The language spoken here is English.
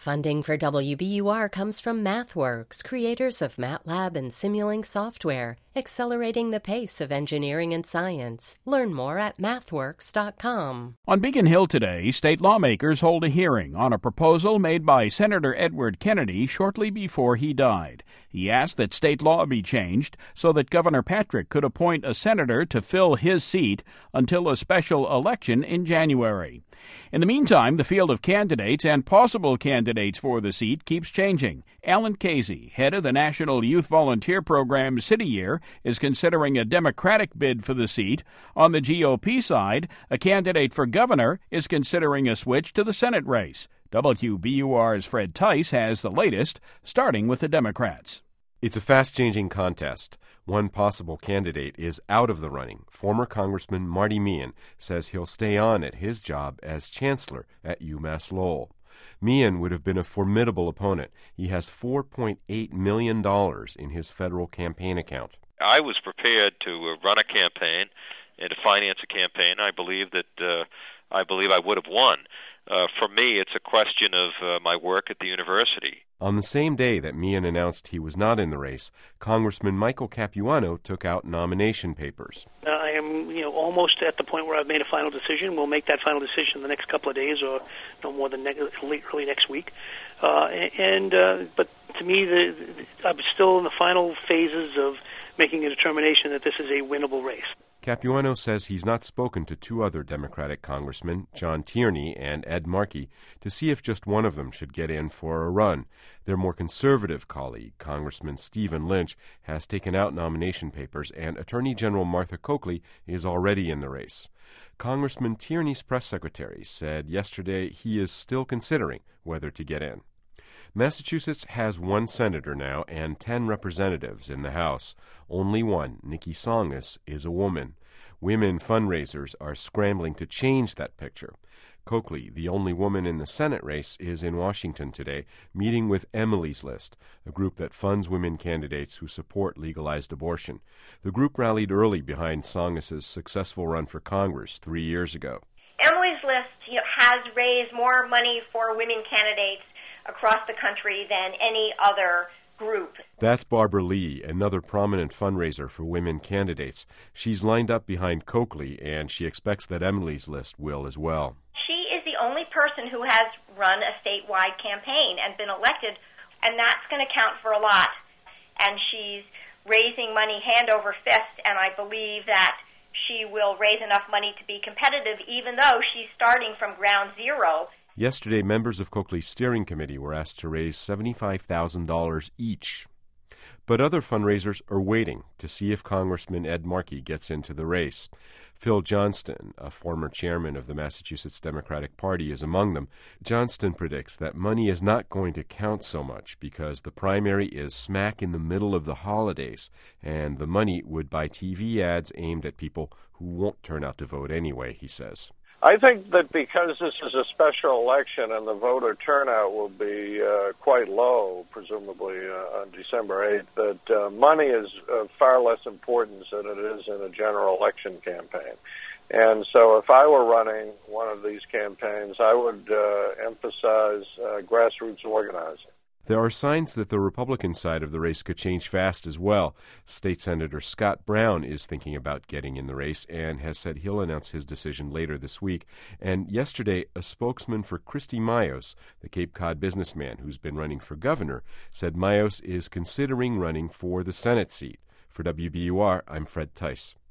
Funding for WBUR comes from MathWorks, creators of MATLAB and Simulink software, accelerating the pace of engineering and science. Learn more at mathworks.com. On Beacon Hill today, state lawmakers hold a hearing on a proposal made by Senator Edward Kennedy shortly before he died. He asked that state law be changed so that Governor Patrick could appoint a senator to fill his seat until a special election in January. In the meantime, the field of candidates and possible candidates for the seat keeps changing. Alan Casey, head of the National Youth Volunteer Program City Year, is considering a Democratic bid for the seat. On the GOP side, a candidate for governor is considering a switch to the Senate race. WBUR's Fred Tice has the latest, starting with the Democrats. It's a fast-changing contest. One possible candidate is out of the running. Former Congressman Marty Meehan says he'll stay on at his job as chancellor at UMass Lowell. Meehan would have been a formidable opponent. He has $4.8 million in his federal campaign account. I was prepared to run a campaign and to finance a campaign. I believe I would have won. For me, it's a question of my work at the university. On the same day that Meehan announced he was not in the race, Congressman Michael Capuano took out nomination papers. I am, almost at the point where I've made a final decision. We'll make that final decision in the next couple of days, or no more than early next week. But to me, I'm still in the final phases of making a determination that this is a winnable race. Capuano says he's not spoken to two other Democratic congressmen, John Tierney and Ed Markey, to see if just one of them should get in for a run. Their more conservative colleague, Congressman Stephen Lynch, has taken out nomination papers, and Attorney General Martha Coakley is already in the race. Congressman Tierney's press secretary said yesterday he is still considering whether to get in. Massachusetts has one senator now and 10 representatives in the House. Only one, Nikki Tsongas, is a woman. Women fundraisers are scrambling to change that picture. Coakley, the only woman in the Senate race, is in Washington today, meeting with Emily's List, a group that funds women candidates who support legalized abortion. The group rallied early behind Tsongas' successful run for Congress 3 years ago. Emily's List has raised more money for women candidates across the country than any other group. That's Barbara Lee, another prominent fundraiser for women candidates. She's lined up behind Coakley, and she expects that Emily's List will as well. She is the only person who has run a statewide campaign and been elected, and that's going to count for a lot. And she's raising money hand over fist, and I believe that she will raise enough money to be competitive, even though she's starting from ground zero. Yesterday, members of Coakley's steering committee were asked to raise $75,000 each. But other fundraisers are waiting to see if Congressman Ed Markey gets into the race. Phil Johnston, a former chairman of the Massachusetts Democratic Party, is among them. Johnston predicts that money is not going to count so much because the primary is smack in the middle of the holidays, and the money would buy TV ads aimed at people who won't turn out to vote anyway, he says. I think that because this is a special election and the voter turnout will be quite low, presumably on December 8th, that money is far less important than it is in a general election campaign. And so if I were running one of these campaigns, I would emphasize grassroots organizing. There are signs that the Republican side of the race could change fast as well. State Senator Scott Brown is thinking about getting in the race and has said he'll announce his decision later this week. And yesterday, a spokesman for Christy Mayos, the Cape Cod businessman who's been running for governor, said Mayos is considering running for the Senate seat. For WBUR, I'm Fred Tice.